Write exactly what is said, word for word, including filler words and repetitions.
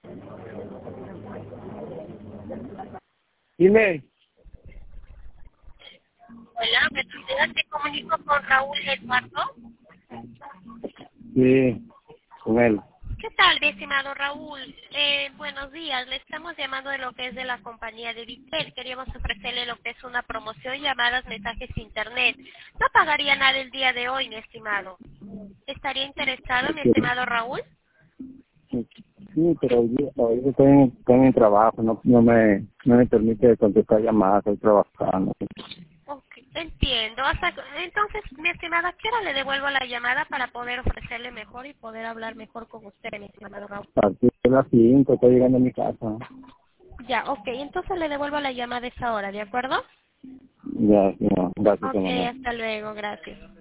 Dime. Hola, ¿me ayudas? Te comunico con Raúl Eduardo. Sí, con él. ¿Qué tal, mi estimado Raúl? Eh, buenos días, le estamos llamando de lo que es de la compañía de Vitel. Queríamos ofrecerle lo que es una promoción, llamadas, mensajes, internet. No pagaría nada el día de hoy, mi estimado. ¿Estaría interesado, mi estimado Raúl? Sí, pero hoy día- hoy estoy en, estoy en el trabajo, no, no, me, no me permite contestar llamadas, estoy trabajando. Ok, entiendo. Hasta, entonces, mi estimada, ¿a qué hora le devuelvo la llamada para poder ofrecerle mejor y poder hablar mejor con usted, mi estimado Raúl? A partir de las cinco estoy llegando a mi casa. Ya, ok, entonces le devuelvo la llamada a esa hora, ¿de acuerdo? Ya, ya, gracias, Ok, mamá. hasta luego, gracias.